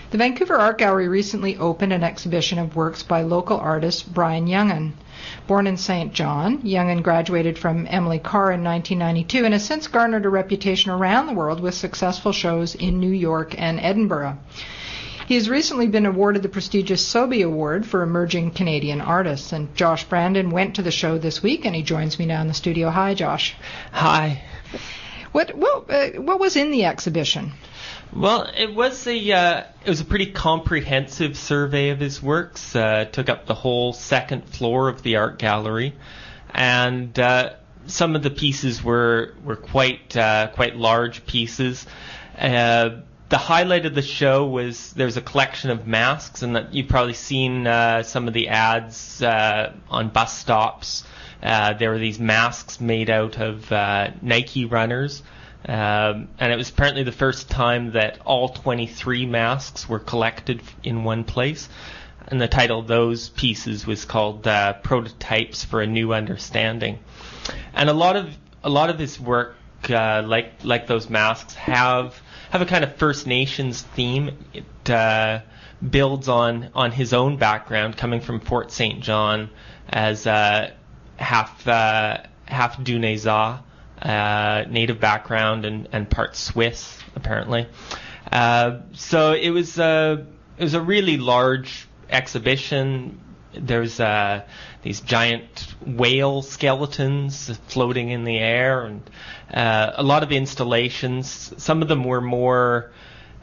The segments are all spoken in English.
The Vancouver Art Gallery recently opened an exhibition of works by local artist Brian Youngin. Born in St. John, Youngin graduated from Emily Carr in 1992 and has since garnered a reputation around the world with successful shows in New York and Edinburgh. He has recently been awarded the prestigious Sobey Award for Emerging Canadian Artists, and Josh Brandon went to the show this week, and he joins me now in the studio. Hi, Josh. Hi. What was in the exhibition? Well, it was a pretty comprehensive survey of his works. Took up the whole second floor of the art gallery, and some of the pieces were quite large pieces. The highlight of the show was there's a collection of masks, and that you've probably seen some of the ads on bus stops. There were these masks made out of Nike runners, and it was apparently the first time that all 23 masks were collected in one place. And the title of those pieces was called "Prototypes for a New Understanding." And a lot of his work, like those masks, have a kind of First Nations theme. It builds on his own background, coming from Fort St. John as half Duneza, native background, and part Swiss apparently. So it was a really large exhibition. There's these giant whale skeletons floating in the air, and a lot of installations. Some of them were more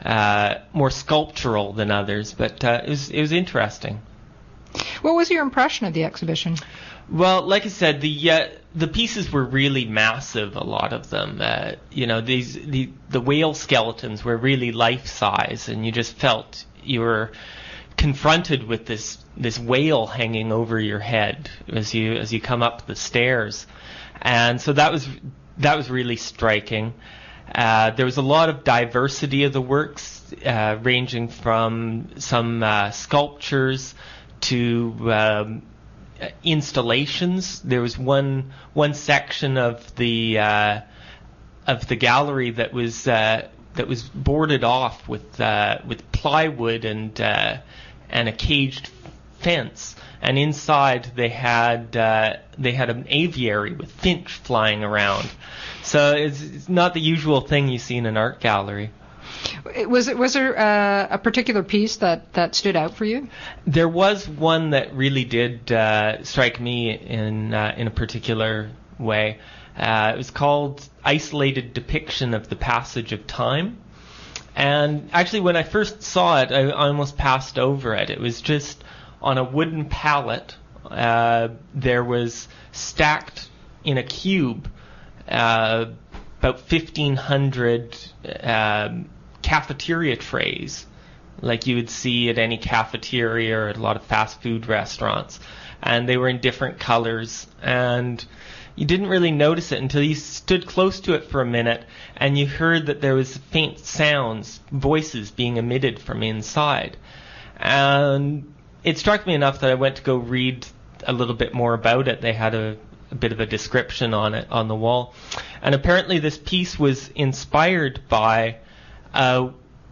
sculptural than others, but it was interesting. What was your impression of the exhibition? Well, like I said, the pieces were really massive. A lot of them, the whale skeletons were really life size, and you just felt you were confronted with this whale hanging over your head as you come up the stairs, and so that was really striking. There was a lot of diversity of the works, ranging from some sculptures to installations. There was one section of the gallery that was boarded off with plywood and a caged fence, and inside they had an aviary with finch flying around. So it's not the usual thing you see in an art gallery. Was there a particular piece that stood out for you? There was one that really did strike me in a particular way. It was called "Isolated Depiction of the Passage of Time." And actually, when I first saw it, I almost passed over it. It was just on a wooden pallet. There was stacked in a cube about 1,500 cafeteria trays, like you would see at any cafeteria or at a lot of fast food restaurants. And they were in different colors, and you didn't really notice it until you stood close to it for a minute and you heard that there was faint sounds, voices being emitted from inside. And it struck me enough that I went to go read a little bit more about it. They had a bit of a description on it on the wall. And apparently this piece was inspired by a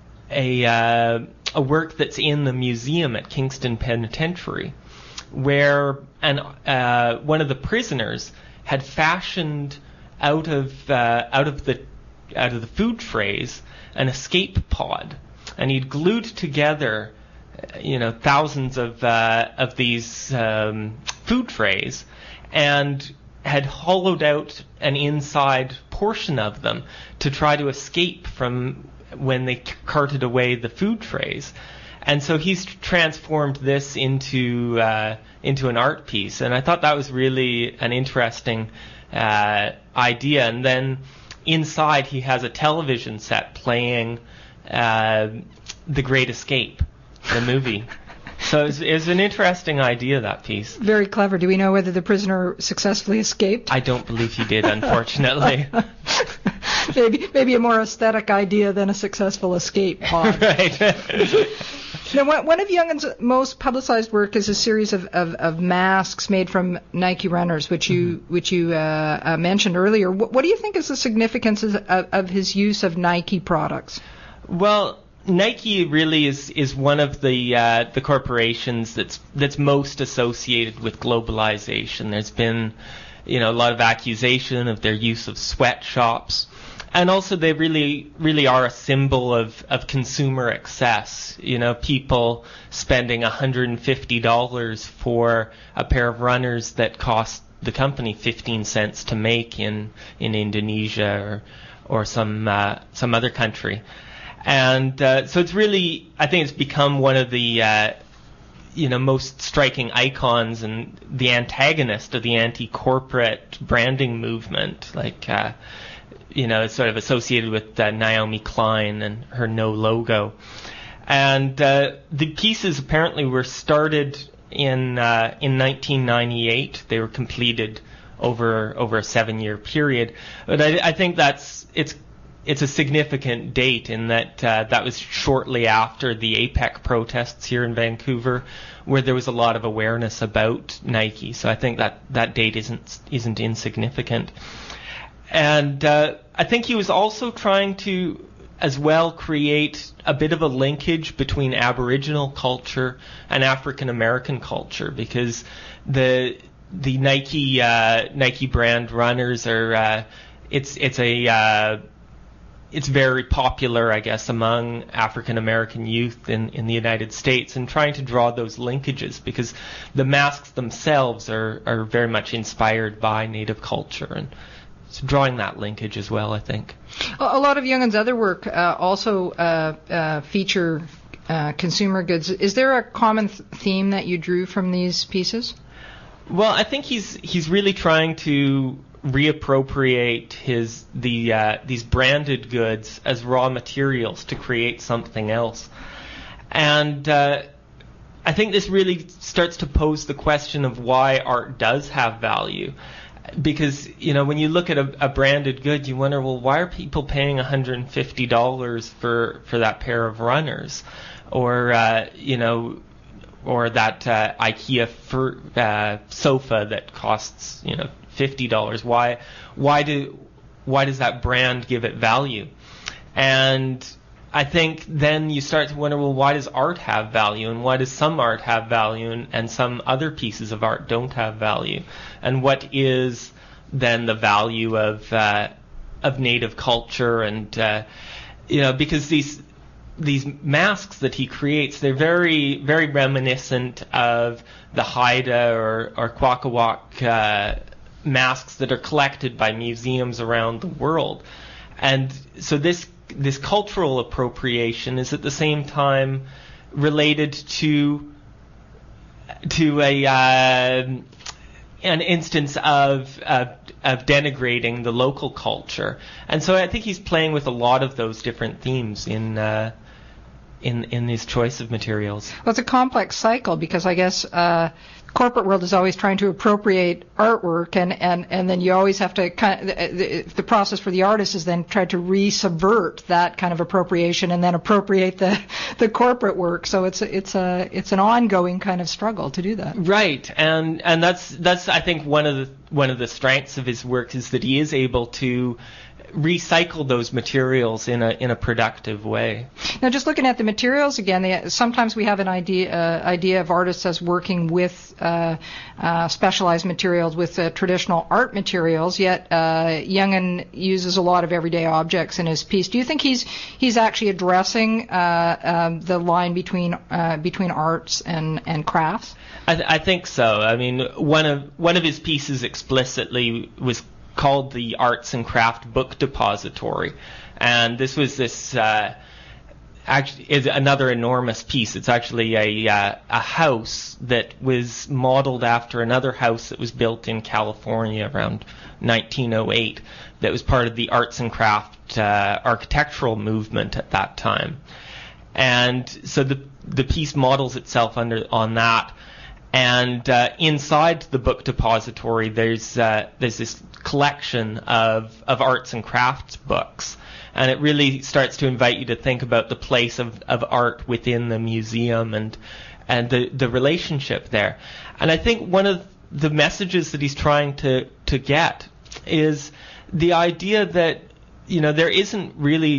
work that's in the museum at Kingston Penitentiary, where one of the prisoners had fashioned out of the food trays an escape pod, and he'd glued together, thousands of these food trays, and had hollowed out an inside portion of them to try to escape from when they carted away the food trays. And so he's transformed this into an art piece, and I thought that was really an interesting idea. And then inside he has a television set playing The Great Escape, the movie. So it was an interesting idea, that piece. Very clever. Do we know whether the prisoner successfully escaped? I don't believe he did, unfortunately. maybe a more aesthetic idea than a successful escape pod. Right. Now, one of Youngin's most publicized work is a series of masks made from Nike runners, which you mentioned earlier. What do you think is the significance of his use of Nike products? Well, Nike really is one of the corporations that's most associated with globalization. There's been, a lot of accusation of their use of sweatshops, and also they really are a symbol of consumer excess. People spending $150 for a pair of runners that cost the company 15 cents to make in Indonesia or some other country. And so it's really, I think it's become one of the most striking icons and the antagonist of the anti-corporate branding movement. It's sort of associated with Naomi Klein and her no logo. And the pieces apparently were started in 1998. They were completed over a 7-year period. But I think it's a significant date in that that was shortly after the APEC protests here in Vancouver, where there was a lot of awareness about Nike. So I think that date isn't insignificant. And I think he was also trying to, as well, create a bit of a linkage between Aboriginal culture and African American culture, because the Nike brand runners are it's very popular, I guess, among African American youth in the United States, and trying to draw those linkages, because the masks themselves are very much inspired by Native culture, and so drawing that linkage as well, I think. A lot of Jungen's other work also feature consumer goods. Is there a common theme that you drew from these pieces? Well, I think he's really trying to reappropriate these branded goods as raw materials to create something else. And I think this really starts to pose the question of why art does have value. Because, when you look at a branded good, you wonder, well, why are people paying $150 for that pair of runners? Or, or that IKEA sofa that costs, $50. Why does that brand give it value? And I think then you start to wonder, well, why does art have value, and why does some art have value and some other pieces of art don't have value? And what is then the value of Native culture? And because these masks that he creates, they're very, very reminiscent of the Haida or Kwakawak masks that are collected by museums around the world. And so this cultural appropriation is at the same time related to an instance of denigrating the local culture. And so I think he's playing with a lot of those different themes in his choice of materials. Well, it's a complex cycle, because I guess corporate world is always trying to appropriate artwork, and then you always have to the process for the artist is then try to re-subvert that kind of appropriation and then appropriate the corporate work. So it's an ongoing kind of struggle to do that. Right, and that's I think one of the strengths of his work is that he is able to recycle those materials in a productive way. Now, just looking at the materials again, sometimes we have an idea of artists as working with specialized materials, with traditional art materials. Yet Jungen uses a lot of everyday objects in his piece. Do you think he's actually addressing the line between arts and crafts? I think so. I mean, one of his pieces explicitly was called the Arts and Craft Book Depository, and this actually is another enormous piece. It's actually a house that was modeled after another house that was built in California around 1908 that was part of the arts and craft architectural movement at that time. And so the piece models itself on that. And inside the book depository, there's this collection of arts and crafts books, and it really starts to invite you to think about the place of art within the museum and the relationship there. And I think one of the messages that he's trying to get is the idea that there isn't really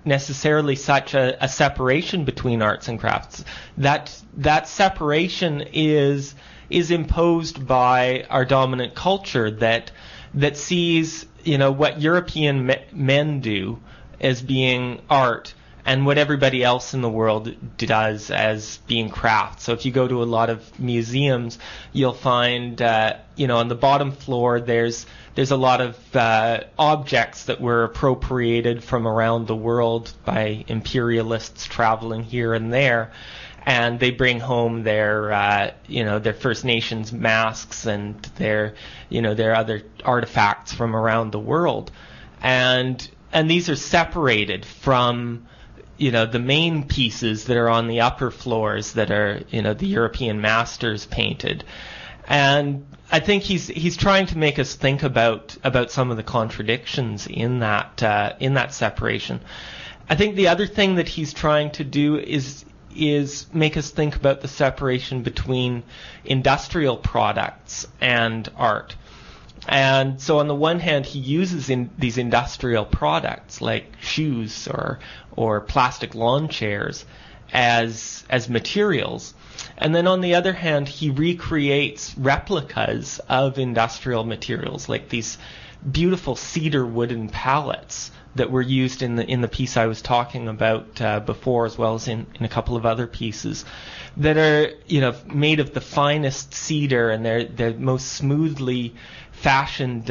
necessarily such a separation between arts and crafts. That separation is imposed by our dominant culture that sees, what European men do as being art and what everybody else in the world does as being craft. So if you go to a lot of museums, you'll find, on the bottom floor there's a lot of objects that were appropriated from around the world by imperialists traveling here and there, and they bring home their First Nations masks and their other artifacts from around the world, and these are separated from the main pieces that are on the upper floors that are the European masters painted. And I think he's trying to make us think about some of the contradictions in that separation. I think the other thing that he's trying to do is make us think about the separation between industrial products and art. And so on the one hand, he uses these industrial products like shoes or plastic lawn chairs as materials. And then on the other hand, he recreates replicas of industrial materials like these beautiful cedar wooden pallets that were used in the piece I was talking about before, as well as in a couple of other pieces that are made of the finest cedar, and they're most smoothly fashioned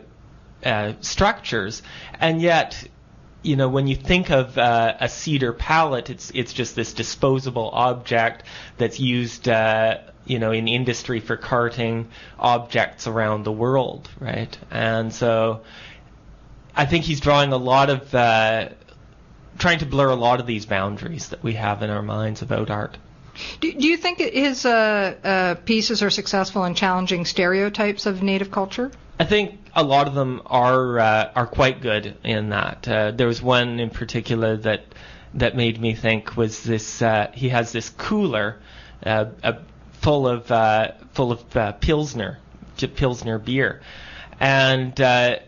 structures. And yet, when you think of a cedar pallet, it's just this disposable object that's used in industry for carting objects around the world, right? And so I think he's drawing a lot of trying to blur a lot of these boundaries that we have in our minds about art. Do you think his pieces are successful in challenging stereotypes of Native culture? I think a lot of them are quite good in that. There was one in particular that made me think was this. He has this cooler full of Pilsner beer, and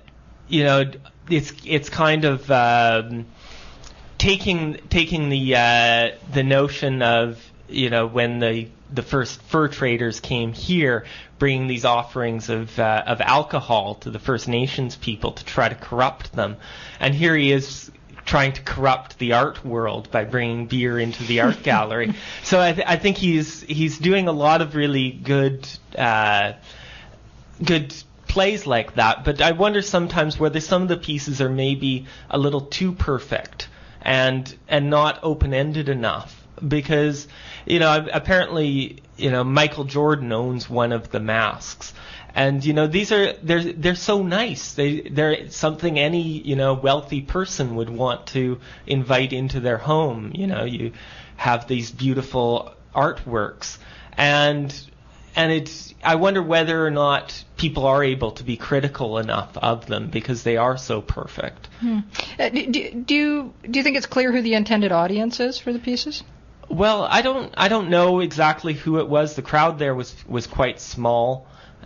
it's kind of taking the notion of when the first fur traders came here, bringing these offerings of alcohol to the First Nations people to try to corrupt them, and here he is trying to corrupt the art world by bringing beer into the art gallery. So I think he's doing a lot of really good plays like that. But I wonder sometimes whether some of the pieces are maybe a little too perfect and not open-ended enough. Because apparently Michael Jordan owns one of the masks, and they're so nice. They're something any wealthy person would want to invite into their home. You have these beautiful artworks, and I wonder whether or not people are able to be critical enough of them because they are so perfect. Do you think it's clear who the intended audience is for the pieces? Well, I don't know exactly who it was. The crowd there was quite small,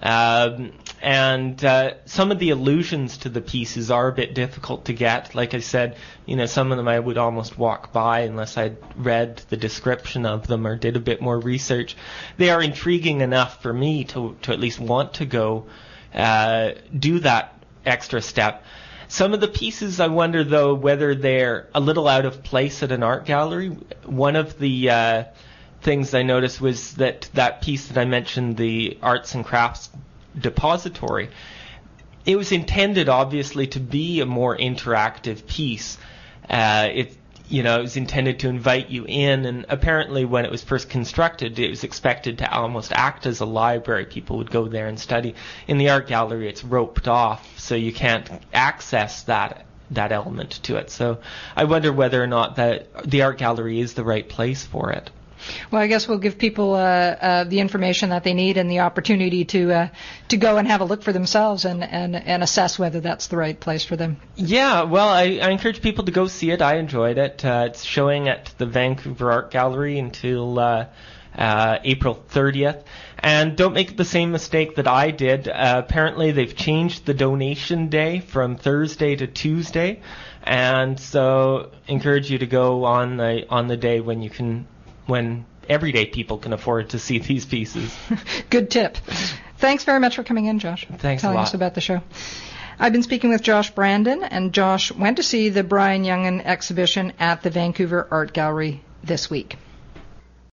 and some of the allusions to the pieces are a bit difficult to get. Like I said, some of them I would almost walk by unless I'd read the description of them or did a bit more research. They are intriguing enough for me to at least want to go do that extra step. Some of the pieces, I wonder, though, whether they're a little out of place at an art gallery. One of the things I noticed was that piece that I mentioned, the Arts and Crafts Depository, it was intended, obviously, to be a more interactive piece. It was intended to invite you in, and apparently when it was first constructed, it was expected to almost act as a library. People would go there and study. In the art gallery, it's roped off, so you can't access that element to it. So I wonder whether or not that the art gallery is the right place for it. Well, I guess we'll give people the information that they need and the opportunity to go and have a look for themselves and assess whether that's the right place for them. Yeah, well, I encourage people to go see it. I enjoyed it. It's showing at the Vancouver Art Gallery until April 30th. And don't make the same mistake that I did. Apparently, they've changed the donation day from Thursday to Tuesday. And so encourage you to go on the day when everyday people can afford to see these pieces. Good tip. Thanks very much for coming in, Josh. Thanks a lot. Telling us about the show. I've been speaking with Josh Brandon, and Josh went to see the Brian Youngin exhibition at the Vancouver Art Gallery this week.